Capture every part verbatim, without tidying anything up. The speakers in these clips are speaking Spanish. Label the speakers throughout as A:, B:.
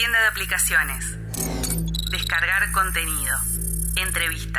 A: Tienda de aplicaciones. Descargar contenido. Entrevista.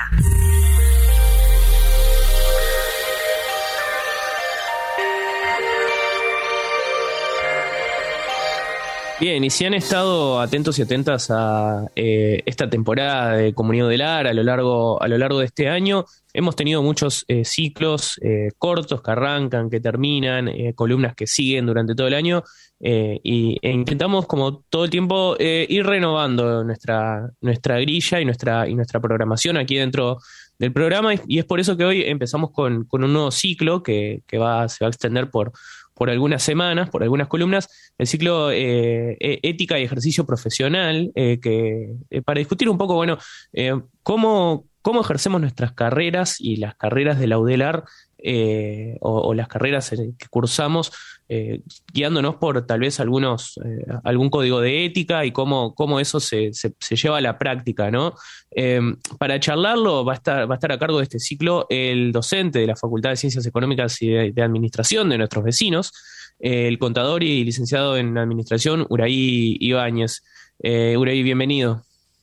B: Bien, y si han estado atentos y atentas a eh, esta temporada de Comunidad Udelar a lo largo, a lo largo de este año, hemos tenido muchos eh, ciclos eh, cortos que arrancan, que terminan, eh, columnas que siguen durante todo el año, eh, y, e intentamos como todo el tiempo eh, ir renovando nuestra, nuestra grilla y nuestra, y nuestra programación aquí dentro del programa, y, y es por eso que hoy empezamos con, con un nuevo ciclo que, que va, se va a extender por por algunas semanas, por algunas columnas, el ciclo eh, Ética y Ejercicio Profesional, eh, que eh, para discutir un poco, bueno, eh, cómo, cómo ejercemos nuestras carreras y las carreras de la Udelar, eh, o, o las carreras que cursamos, eh, guiándonos por tal vez algunos eh, algún código de ética y cómo, cómo eso se, se, se lleva a la práctica, ¿no? Eh, para charlarlo va a estar, va a estar a cargo de este ciclo el docente de la Facultad de Ciencias Económicas y de, de Administración de nuestros vecinos, eh, el contador y licenciado en Administración, Uraí Ibáñez. Eh, Uraí, bienvenido.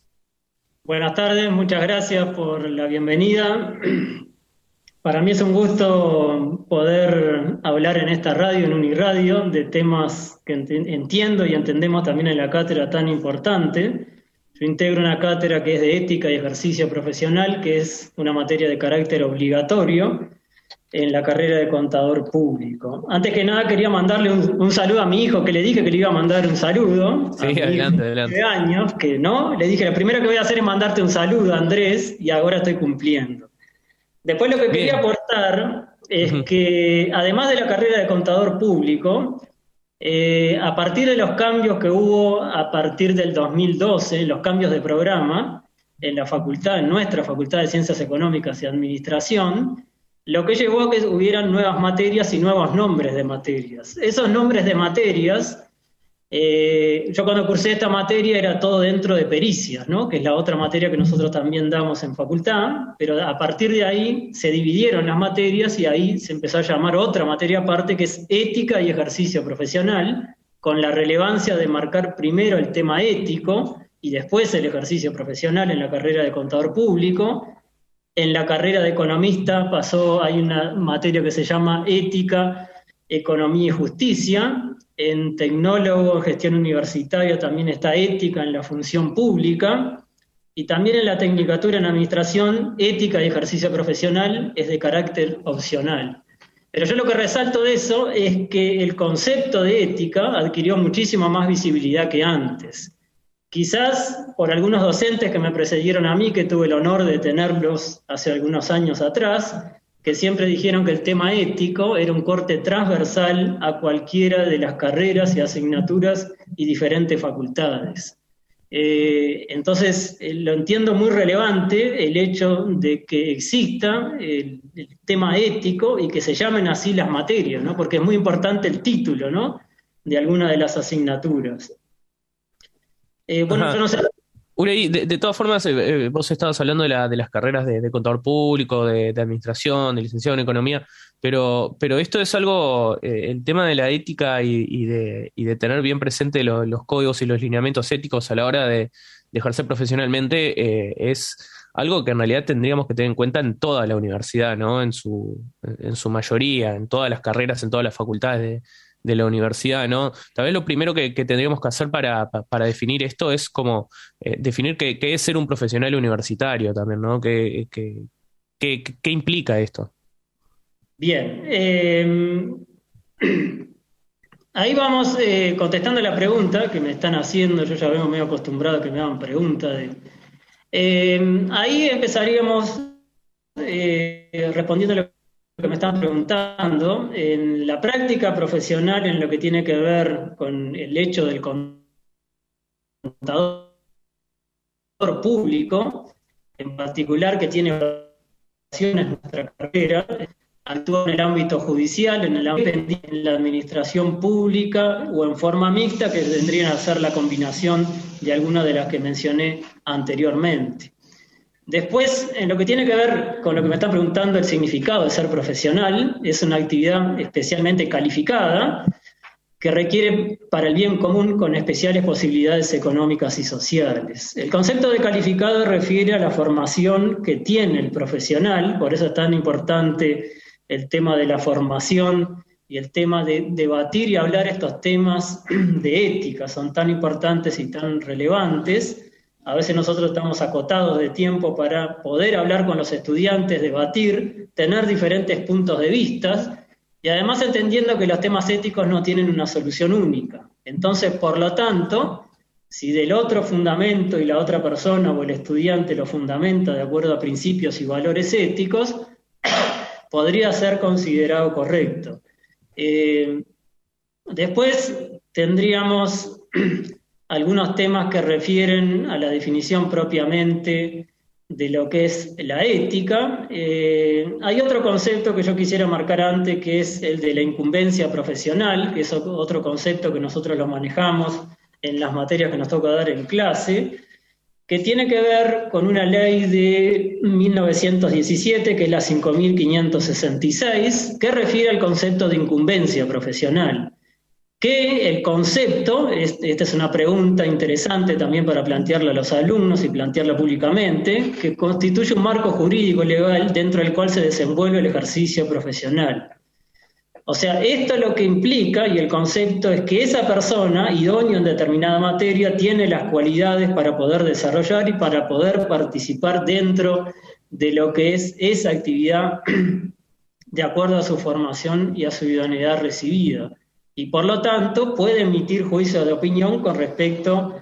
C: Buenas tardes, muchas gracias por la bienvenida. Para mí es un gusto poder hablar en esta radio, en Uniradio, de temas que ent- entiendo y entendemos también en la cátedra tan importante. Yo integro una cátedra que es de Ética y Ejercicio Profesional, que es una materia de carácter obligatorio en la carrera de contador público. Antes que nada quería mandarle un, un saludo a mi hijo, que le dije que le iba a mandar un saludo.
B: Sí, adelante, adelante.
C: De años, que no, le dije, lo primero que voy a hacer es mandarte un saludo, Andrés, y ahora estoy cumpliendo. Después lo que quería aportar es uh-huh. que, además de la carrera de contador público, eh, a partir de los cambios que hubo a partir del dos mil doce, los cambios de programa en la facultad, en nuestra Facultad de Ciencias Económicas y Administración, lo que llevó a que hubieran nuevas materias y nuevos nombres de materias. Esos nombres de materias, eh, yo cuando cursé esta materia era todo dentro de pericias, ¿no? Que es la otra materia que nosotros también damos en facultad, pero a partir de ahí se dividieron las materias y ahí se empezó a llamar otra materia aparte que es Ética y Ejercicio Profesional, con la relevancia de marcar primero el tema ético y después el ejercicio profesional en la carrera de contador público. En la carrera de economista pasó, hay una materia que se llama Ética, Economía y Justicia. En tecnólogo, en gestión universitaria, también está Ética en la función pública. Y también en la tecnicatura en administración, Ética y Ejercicio Profesional es de carácter opcional. Pero yo lo que resalto de eso es que el concepto de ética adquirió muchísima más visibilidad que antes. Quizás por algunos docentes que me precedieron a mí, que tuve el honor de tenerlos hace algunos años atrás, que siempre dijeron que el tema ético era un corte transversal a cualquiera de las carreras y asignaturas y diferentes facultades. Eh, entonces, eh, lo entiendo muy relevante el hecho de que exista el, el tema ético y que se llamen así las materias, ¿no? Porque es muy importante el título, ¿no? De alguna de las asignaturas. Eh, bueno,
B: Ajá.
C: yo no sé...
B: Uraí, de, de todas formas, eh, vos estabas hablando de, la, de las carreras de, de contador público, de, de administración, de licenciado en economía, pero, pero esto es algo, eh, el tema de la ética y, y, de, y de tener bien presente lo, los códigos y los lineamientos éticos a la hora de, de ejercer profesionalmente, eh, es algo que en realidad tendríamos que tener en cuenta en toda la universidad, ¿no? En su, en su mayoría, en todas las carreras, en todas las facultades de de la universidad, ¿no? Tal vez lo primero que, que tendríamos que hacer para, para definir esto es como eh, definir qué, qué es ser un profesional universitario también, ¿no? ¿Qué, qué, qué, qué implica esto?
C: Bien. Eh, ahí vamos eh, contestando la pregunta que me están haciendo. Yo ya vengo medio acostumbrado a que me hagan preguntas. De, eh, ahí empezaríamos eh, respondiendo a lo que me están preguntando. En la práctica profesional, en lo que tiene que ver con el hecho del contador público, en particular que tiene relaciones en nuestra carrera, actúa en el ámbito judicial, en el ámbito en la administración pública o en forma mixta, que tendrían a ser la combinación de algunas de las que mencioné anteriormente. Después, en lo que tiene que ver con lo que me está preguntando el significado de ser profesional, es una actividad especialmente calificada que requiere para el bien común con especiales posibilidades económicas y sociales. El concepto de calificado refiere a la formación que tiene el profesional, por eso es tan importante el tema de la formación y el tema de debatir y hablar estos temas de ética, son tan importantes y tan relevantes. A veces nosotros estamos acotados de tiempo para poder hablar con los estudiantes, debatir, tener diferentes puntos de vista, y además entendiendo que los temas éticos no tienen una solución única. Entonces, por lo tanto, si del otro fundamento y la otra persona o el estudiante lo fundamenta de acuerdo a principios y valores éticos, podría ser considerado correcto. Eh, después tendríamos algunos temas que refieren a la definición propiamente de lo que es la ética. Eh, hay otro concepto que yo quisiera marcar antes, que es el de la incumbencia profesional, que es otro concepto que nosotros lo manejamos en las materias que nos toca dar en clase, que tiene que ver con una ley de mil novecientos diecisiete, que es la cinco mil quinientos sesenta y seis, que refiere al concepto de incumbencia profesional. Que el concepto, esta es una pregunta interesante también para plantearla a los alumnos y plantearla públicamente, que constituye un marco jurídico legal dentro del cual se desenvuelve el ejercicio profesional. O sea, esto lo que implica, y el concepto es que esa persona, idónea en determinada materia, tiene las cualidades para poder desarrollar y para poder participar dentro de lo que es esa actividad de acuerdo a su formación y a su idoneidad recibida. Y por lo tanto puede emitir juicio de opinión con respecto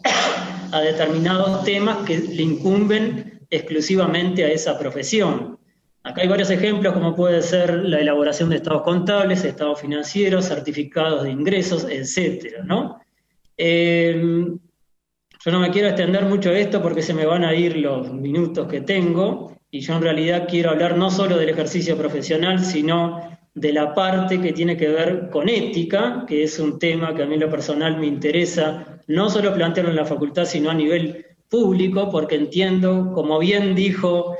C: a determinados temas que le incumben exclusivamente a esa profesión. Acá hay varios ejemplos, como puede ser la elaboración de estados contables, estados financieros, certificados de ingresos, etcétera, ¿no? Eh, yo no me quiero extender mucho esto porque se me van a ir los minutos que tengo, y yo en realidad quiero hablar no solo del ejercicio profesional, sino de la parte que tiene que ver con ética, que es un tema que a mí en lo personal me interesa, no solo plantearlo en la facultad, sino a nivel público, porque entiendo, como bien dijo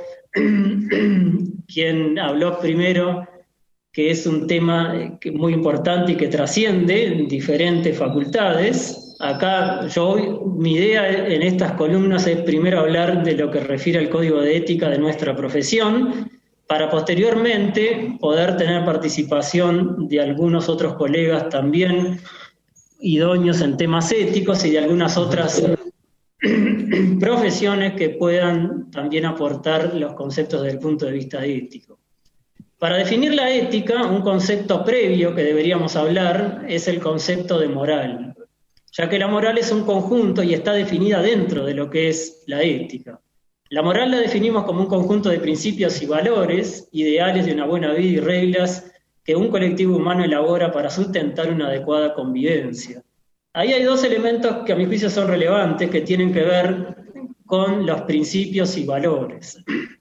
C: quien habló primero, que es un tema muy importante y que trasciende en diferentes facultades. Acá yo, mi idea en estas columnas es primero hablar de lo que refiere al código de ética de nuestra profesión, para posteriormente poder tener participación de algunos otros colegas también idóneos en temas éticos y de algunas otras profesiones que puedan también aportar los conceptos desde el punto de vista ético. Para definir la ética, un concepto previo que deberíamos hablar es el concepto de moral, ya que la moral es un conjunto y está definida dentro de lo que es la ética. La moral la definimos como un conjunto de principios y valores, ideales de una buena vida y reglas que un colectivo humano elabora para sustentar una adecuada convivencia. Ahí hay dos elementos que a mi juicio son relevantes, que tienen que ver con los principios y valores.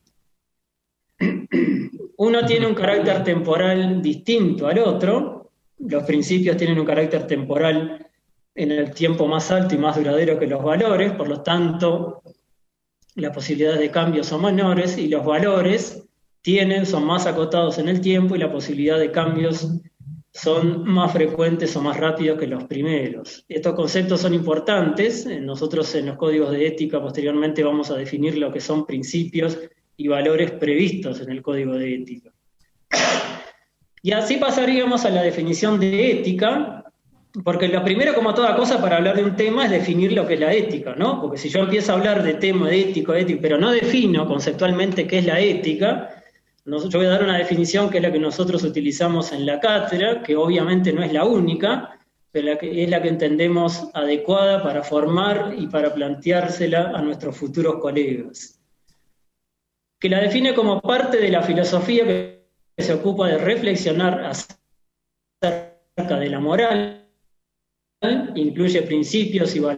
C: Uno tiene un carácter temporal distinto al otro. Los principios tienen un carácter temporal en el tiempo más alto y más duradero que los valores, por lo tanto las posibilidades de cambio son menores, y los valores tienen, son más acotados en el tiempo y la posibilidad de cambios son más frecuentes o más rápidos que los primeros. Estos conceptos son importantes. Nosotros en los códigos de ética posteriormente vamos a definir lo que son principios y valores previstos en el código de ética. Y así pasaríamos a la definición de ética, porque lo primero, como toda cosa, para hablar de un tema es definir lo que es la ética, ¿no? Porque si yo empiezo a hablar de tema de ético, ético, pero no defino conceptualmente qué es la ética, yo voy a dar una definición que es la que nosotros utilizamos en la cátedra, que obviamente no es la única, pero la que es la que entendemos adecuada para formar y para planteársela a nuestros futuros colegas. Que la define como parte de la filosofía que se ocupa de reflexionar acerca de la moral, incluye principios y valores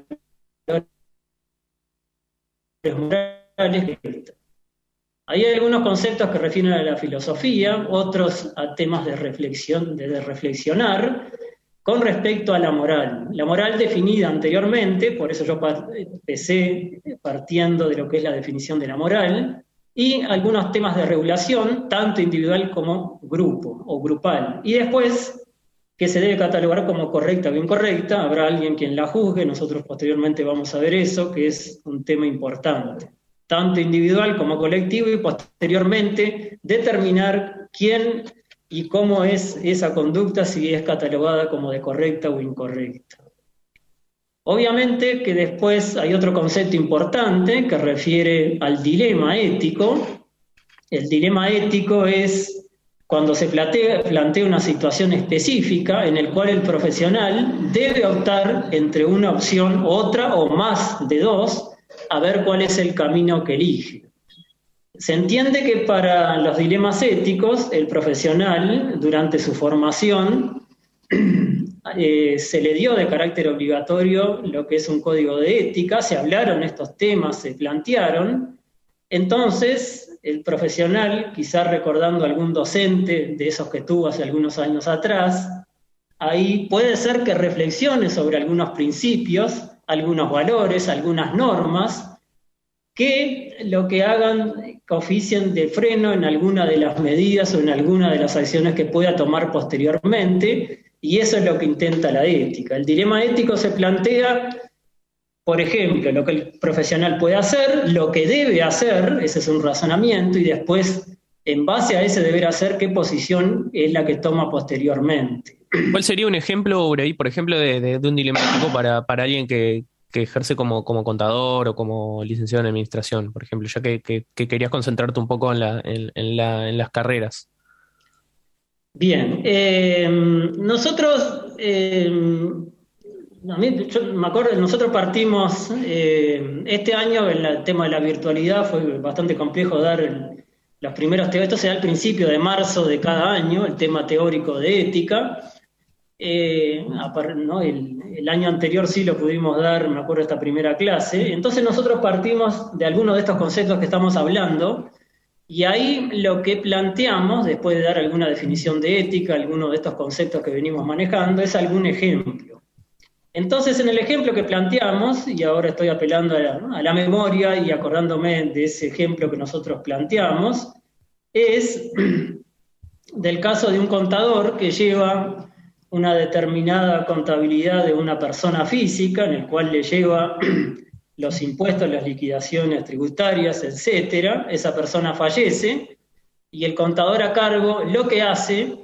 C: morales. Hay algunos conceptos que refieren a la filosofía, otros a temas de reflexión, de, de reflexionar, con respecto a la moral. La moral definida anteriormente, por eso yo empecé partiendo de lo que es la definición de la moral, y algunos temas de regulación, tanto individual como grupo o grupal. Y después que se debe catalogar como correcta o incorrecta. Habrá alguien quien la juzgue, nosotros posteriormente vamos a ver eso, que es un tema importante, tanto individual como colectivo, y posteriormente determinar quién y cómo es esa conducta, si es catalogada como de correcta o incorrecta. Obviamente que después hay otro concepto importante que refiere al dilema ético. El dilema ético es cuando se plantea, plantea una situación específica en el cual el profesional debe optar entre una opción, otra o más de dos, a ver cuál es el camino que elige. Se entiende que para los dilemas éticos, el profesional, durante su formación, eh, se le dio de carácter obligatorio lo que es un código de ética, se hablaron estos temas, se plantearon. Entonces, el profesional, quizás recordando a algún docente de esos que tuvo hace algunos años atrás, ahí puede ser que reflexione sobre algunos principios, algunos valores, algunas normas, que lo que hagan, que oficien de freno en alguna de las medidas o en alguna de las acciones que pueda tomar posteriormente, y eso es lo que intenta la ética. El dilema ético se plantea, por ejemplo, lo que el profesional puede hacer, lo que debe hacer, ese es un razonamiento, y después, en base a ese deber hacer, qué posición es la que toma posteriormente.
B: ¿Cuál sería un ejemplo, Uraí, por ejemplo, de, de, de un dilema ético para, para alguien que, que ejerce como, como contador o como licenciado en administración, por ejemplo, ya que, que, que querías concentrarte un poco en, la, en, en, la, en las carreras?
C: Bien, eh, nosotros... Eh, A mí, yo me acuerdo, nosotros partimos eh, este año, en el tema de la virtualidad fue bastante complejo dar el, los primeros teóricos. Esto se da al principio de marzo de cada año, el tema teórico de ética. Eh, ¿no? el, el año anterior sí lo pudimos dar, me acuerdo, esta primera clase. Entonces nosotros partimos de algunos de estos conceptos que estamos hablando, y ahí lo que planteamos, después de dar alguna definición de ética, algunos de estos conceptos que venimos manejando, es algún ejemplo. Entonces, en el ejemplo que planteamos, y ahora estoy apelando a la, a la memoria y acordándome de ese ejemplo que nosotros planteamos, es del caso de un contador que lleva una determinada contabilidad de una persona física, en el cual le lleva los impuestos, las liquidaciones tributarias, etcétera. Esa persona fallece, y el contador a cargo lo que hace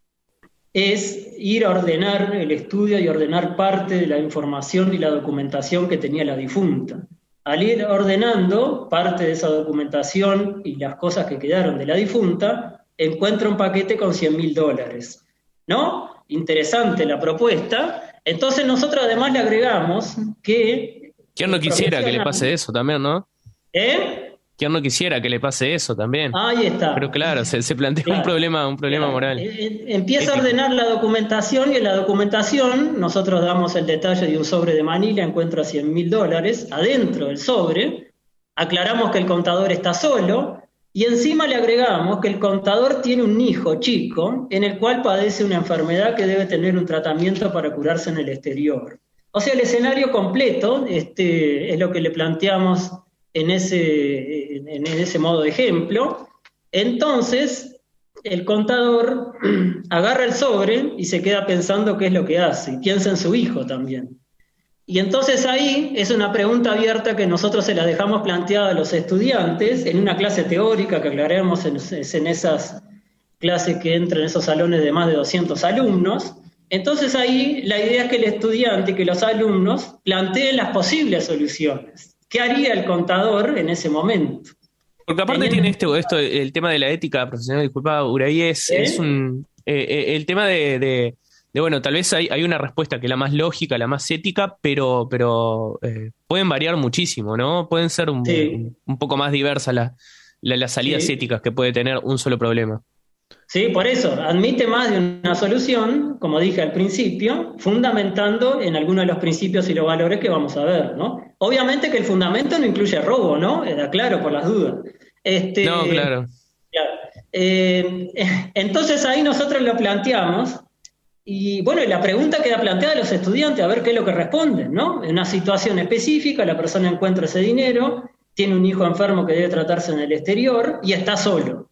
C: es ir a ordenar el estudio y ordenar parte de la información y la documentación que tenía la difunta. Al ir ordenando parte de esa documentación y las cosas que quedaron de la difunta, encuentra un paquete con cien mil dólares. ¿No? Interesante la propuesta. Entonces nosotros además le agregamos que...
B: ¿Quién no quisiera que le pase eso también, no?
C: ¿Eh?
B: ¿Quién no quisiera que le pase eso también?
C: Ahí está.
B: Pero claro, se, se plantea claro, un problema, un problema
C: claro.
B: moral.
C: Empieza a ordenar la documentación, y en la documentación nosotros damos el detalle de un sobre de Manila, encuentra cien mil dólares adentro del sobre, aclaramos que el contador está solo, y encima le agregamos que el contador tiene un hijo chico en el cual padece una enfermedad que debe tener un tratamiento para curarse en el exterior. O sea, el escenario completo este, es lo que le planteamos en ese, en ese modo de ejemplo. Entonces, el contador agarra el sobre y se queda pensando qué es lo que hace, y piensa en su hijo también. Y entonces ahí es una pregunta abierta que nosotros se la dejamos planteada a los estudiantes en una clase teórica que aclaramos en, en esas clases que entran en esos salones de más de doscientos alumnos. Entonces ahí la idea es que el estudiante y que los alumnos planteen las posibles soluciones. ¿Qué haría el contador en ese momento?
B: Porque aparte Teniendo... tiene esto, esto, el tema de la ética profesional, disculpa, Uraí, es, ¿Eh? es un eh, eh, el tema de, de, de, bueno, tal vez hay, hay una respuesta que es la más lógica, la más ética, pero, pero eh, pueden variar muchísimo, ¿no? Pueden ser un, sí. un, un poco más diversas la, la, las salidas sí. éticas que puede tener un solo problema.
C: Sí, por eso, admite más de una solución, como dije al principio, fundamentando en algunos de los principios y los valores que vamos a ver, ¿no? Obviamente que el fundamento no incluye robo, ¿no? Era claro, por las dudas. Este,
B: no, claro.
C: claro. Eh, entonces ahí nosotros lo planteamos, y bueno, la pregunta queda planteada a los estudiantes, a ver qué es lo que responden, ¿no? En una situación específica, la persona encuentra ese dinero, tiene un hijo enfermo que debe tratarse en el exterior, y está solo.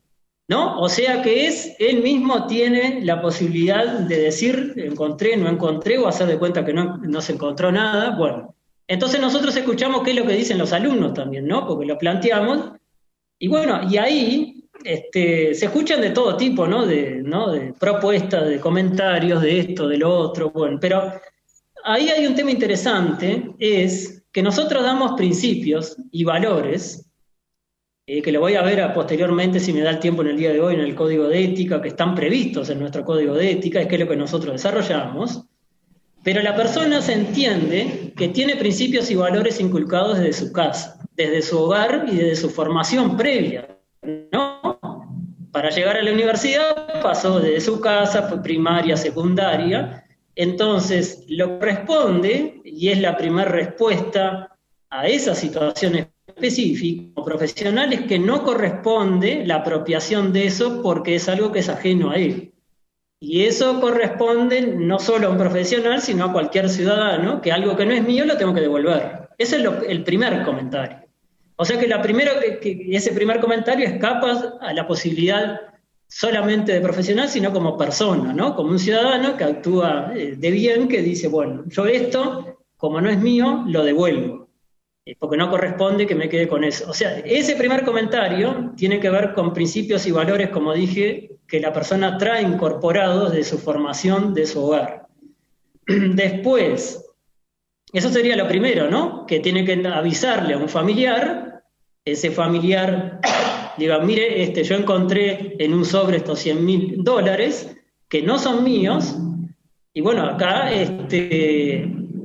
C: ¿no? O sea que es, él mismo tiene la posibilidad de decir, encontré, no encontré, o hacer de cuenta que no, no se encontró nada. Bueno, entonces nosotros escuchamos qué es lo que dicen los alumnos también, ¿no? Porque lo planteamos. Y bueno, y ahí este, se escuchan de todo tipo, ¿no? De, ¿no? de propuestas, de comentarios, de esto, de lo otro, bueno, pero ahí hay un tema interesante, es que nosotros damos principios y valores, eh, que lo voy a ver a posteriormente si me da el tiempo en el día de hoy en el código de ética, que están previstos en nuestro código de ética, es que es lo que nosotros desarrollamos, pero la persona se entiende que tiene principios y valores inculcados desde su casa, desde su hogar y desde su formación previa, ¿no? Para llegar a la universidad pasó desde su casa, fue primaria, secundaria. Entonces, lo que corresponde, y es la primera respuesta a esa situación específica, como profesional, es que no corresponde la apropiación de eso porque es algo que es ajeno a él. Y eso corresponde no solo a un profesional, sino a cualquier ciudadano, que algo que no es mío lo tengo que devolver. Ese es lo, el primer comentario. O sea que, la primero que, que ese primer comentario escapa a la posibilidad solamente de profesional, sino como persona, ¿no? Como un ciudadano que actúa de bien, que dice, bueno, yo esto, como no es mío, lo devuelvo, porque no corresponde que me quede con eso. O sea, ese primer comentario tiene que ver con principios y valores, como dije, que la persona trae incorporados de su formación, de su hogar. Después, eso sería lo primero, ¿no? Que tiene que avisarle a un familiar, ese familiar diga, mire, este, yo encontré en un sobre estos cien mil dólares que no son míos, y bueno, acá este,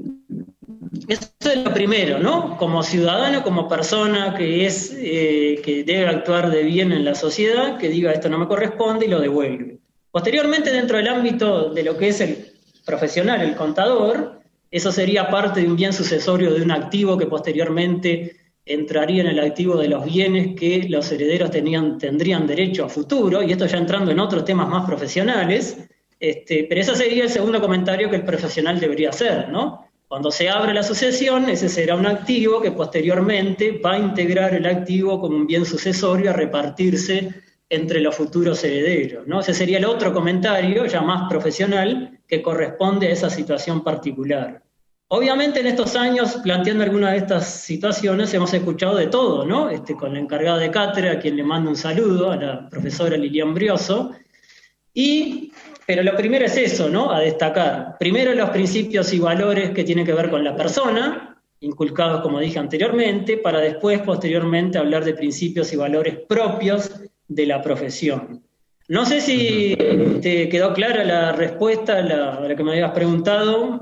C: eso es lo primero, ¿no? Como ciudadano, como persona que es eh, que debe actuar de bien en la sociedad, que diga esto no me corresponde y lo devuelve. Posteriormente, dentro del ámbito de lo que es el profesional, el contador, eso sería parte de un bien sucesorio de un activo que posteriormente entraría en el activo de los bienes que los herederos tenían, tendrían derecho a futuro, y esto ya entrando en otros temas más profesionales, este, pero ese sería el segundo comentario que el profesional debería hacer, ¿no? Cuando se abre la sucesión, ese será un activo que posteriormente va a integrar el activo como un bien sucesorio a repartirse entre los futuros herederos, ¿no? Ese sería el otro comentario, ya más profesional, que corresponde a esa situación particular. Obviamente en estos años, planteando alguna de estas situaciones, hemos escuchado de todo, ¿no? Este, con la encargada de cátedra, a quien le mando un saludo, a la profesora Lilian Brioso, y, pero lo primero es eso, ¿no? A destacar. Primero los principios y valores que tienen que ver con la persona, inculcados como dije anteriormente, para después, posteriormente, hablar de principios y valores propios de la profesión. No sé si te quedó clara la respuesta a la, a la que me habías preguntado.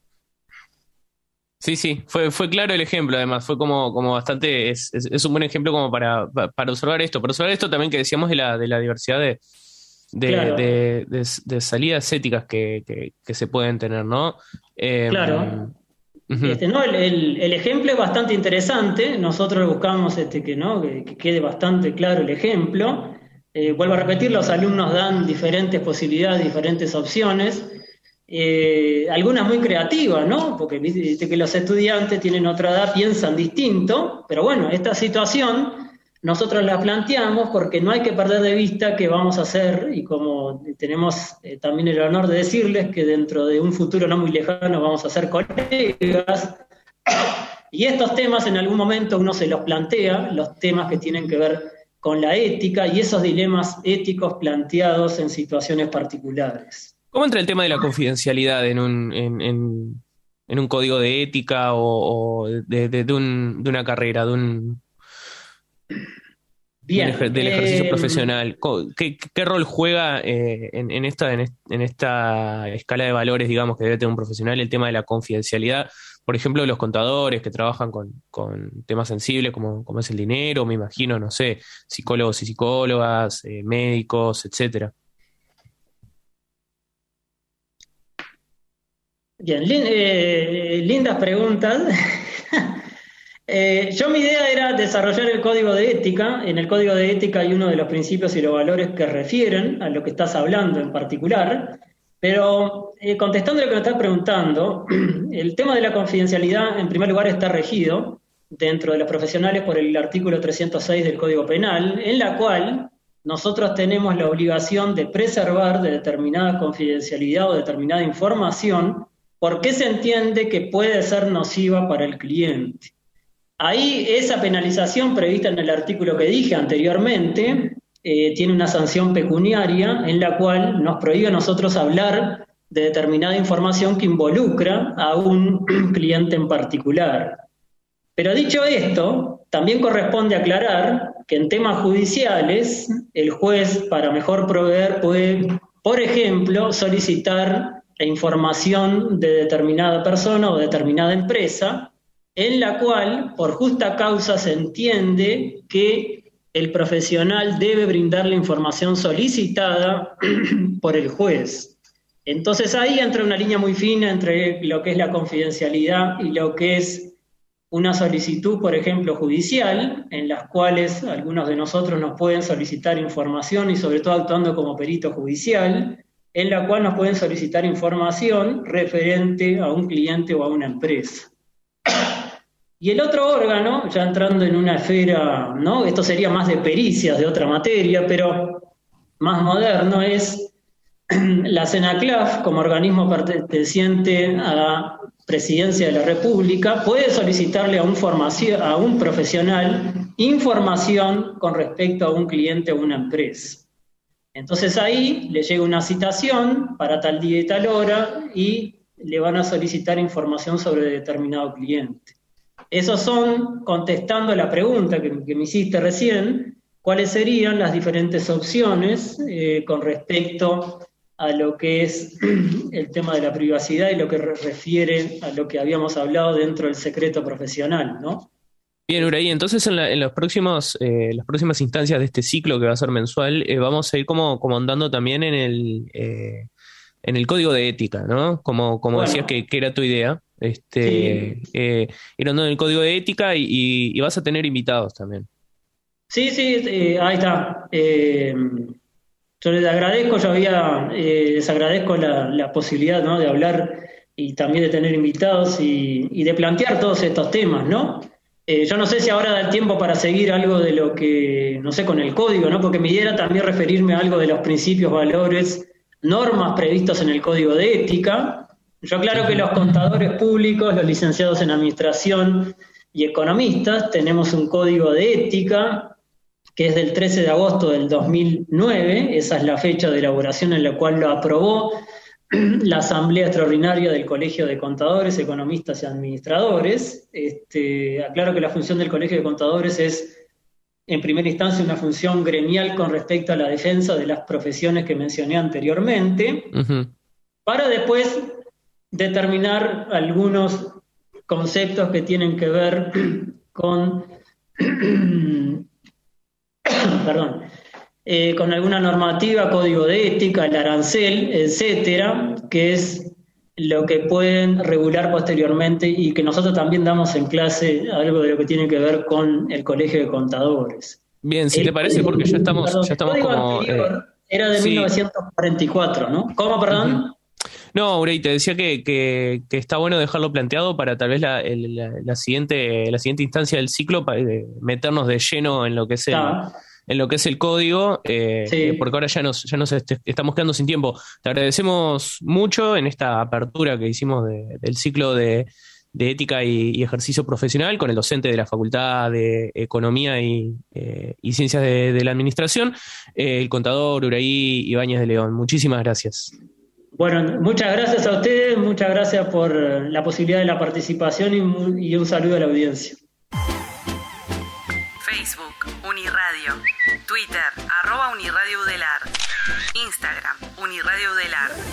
B: Sí, sí, fue, fue claro el ejemplo, además, fue como, como bastante, es, es, es un buen ejemplo como para, para observar esto, para observar esto también que decíamos de la, de la diversidad de, de, claro. de, de, de salidas éticas que, que, que se pueden tener, ¿no? Eh,
C: claro. Uh-huh. Este, no, el, el, el ejemplo es bastante interesante, nosotros buscamos este, que, ¿no? que, que quede bastante claro el ejemplo. Eh, vuelvo a repetir, los alumnos dan diferentes posibilidades, diferentes opciones. Eh, algunas muy creativas, ¿no? Porque viste que los estudiantes tienen otra edad, piensan distinto, pero bueno, esta situación nosotros la planteamos porque no hay que perder de vista que vamos a hacer, y como tenemos eh, también el honor de decirles que dentro de un futuro no muy lejano vamos a ser colegas, y estos temas en algún momento uno se los plantea, los temas que tienen que ver con la ética y esos dilemas éticos planteados en situaciones particulares.
B: ¿Cómo entra el tema de la confidencialidad en un, en, en, en un código de ética o, o de, de, de, un, de una carrera, de un,
C: Bien,
B: del, del ejercicio
C: eh,
B: profesional? ¿Qué, qué rol juega eh, en, en, esta, en, en esta escala de valores, digamos, que debe tener un profesional, el tema de la confidencialidad? Por ejemplo, los contadores que trabajan con, con temas sensibles como, como es el dinero, me imagino, no sé, psicólogos y psicólogas, eh, médicos, etcétera.
C: Bien, lin, eh, lindas preguntas. eh, yo mi idea era desarrollar el código de ética. En el código de ética hay uno de los principios y los valores que refieren a lo que estás hablando en particular, pero eh, contestando lo que me estás preguntando, el tema de la confidencialidad en primer lugar está regido dentro de los profesionales por el artículo trescientos seis del Código Penal, en la cual nosotros tenemos la obligación de preservar de determinada confidencialidad o determinada información porque se entiende que puede ser nociva para el cliente. Ahí esa penalización prevista en el artículo que dije anteriormente eh, tiene una sanción pecuniaria en la cual nos prohíbe a nosotros hablar de determinada información que involucra a un cliente en particular. Pero dicho esto, también corresponde aclarar que en temas judiciales el juez, para mejor proveer, puede, por ejemplo, solicitar la información de determinada persona o determinada empresa, en la cual, por justa causa, se entiende que el profesional debe brindar la información solicitada por el juez. Entonces ahí entra una línea muy fina entre lo que es la confidencialidad y lo que es una solicitud, por ejemplo, judicial, en las cuales algunos de nosotros nos pueden solicitar información y sobre todo actuando como perito judicial, en la cual nos pueden solicitar información referente a un cliente o a una empresa. Y el otro órgano, ya entrando en una esfera, ¿no? Esto sería más de pericias, de otra materia, pero más moderno, es la CENACLAF, como organismo perteneciente a la Presidencia de la República, puede solicitarle a un, formación, a un profesional información con respecto a un cliente o una empresa. Entonces ahí le llega una citación para tal día y tal hora y le van a solicitar información sobre determinado cliente. Esos son, contestando la pregunta que, que me hiciste recién, cuáles serían las diferentes opciones eh, con respecto a lo que es el tema de la privacidad y lo que re refiere a lo que habíamos hablado dentro del secreto profesional, ¿no?
B: Bien, Uraí, entonces en, la, en los próximos, eh, las próximas instancias de este ciclo que va a ser mensual, eh, vamos a ir como, como andando también en el, eh, en el código de ética, ¿no? Como, como bueno. decías que, que era tu idea, este, sí. eh, ir andando en el código de ética y, y, y vas a tener invitados también.
C: Sí, sí, eh, ahí está. Eh, yo les agradezco, yo había, eh, les agradezco la, la posibilidad, ¿no?, de hablar y también de tener invitados y, y de plantear todos estos temas, ¿no? Eh, yo no sé si ahora da el tiempo para seguir algo de lo que, no sé, con el código, ¿no? Porque mi idea era también referirme a algo de los principios, valores, normas previstos en el código de ética. Yo aclaro que los contadores públicos, los licenciados en administración y economistas tenemos un código de ética que es del trece de agosto del dos mil nueve, esa es la fecha de elaboración en la cual lo aprobó la Asamblea Extraordinaria del Colegio de Contadores, Economistas y Administradores. Este, aclaro que la función del Colegio de Contadores es, en primera instancia, una función gremial con respecto a la defensa de las profesiones que mencioné anteriormente, uh-huh. para después determinar algunos conceptos que tienen que ver con... perdón, eh, con alguna normativa, código de ética, el arancel, etcétera, que es lo que pueden regular posteriormente y que nosotros también damos en clase algo de lo que tiene que ver con el Colegio de Contadores.
B: Bien, si
C: el,
B: te parece, porque ya estamos,
C: perdón,
B: ya estamos
C: el código
B: como...
C: anterior eh, era de sí. mil novecientos cuarenta y cuatro, ¿no? ¿Cómo, perdón? Uh-huh.
B: No, Uraí, te decía que, que, que está bueno dejarlo planteado para tal vez la, el, la, la, siguiente, la siguiente instancia del ciclo, para meternos de lleno en lo que es el... Ah. en lo que es el código, eh, sí. porque ahora ya nos, ya nos est- estamos quedando sin tiempo. Te agradecemos mucho en esta apertura que hicimos de, del ciclo de, de ética y, y ejercicio profesional con el docente de la Facultad de Economía y, eh, y Ciencias de, de la Administración, eh, el contador Uraí Ibáñez de León. Muchísimas gracias.
C: Bueno, muchas gracias a ustedes, muchas gracias por la posibilidad de la participación y, y un saludo a la audiencia.
A: Facebook, Uniradio. Twitter, arroba Uniradio Udelar. Instagram, Uniradio Udelar.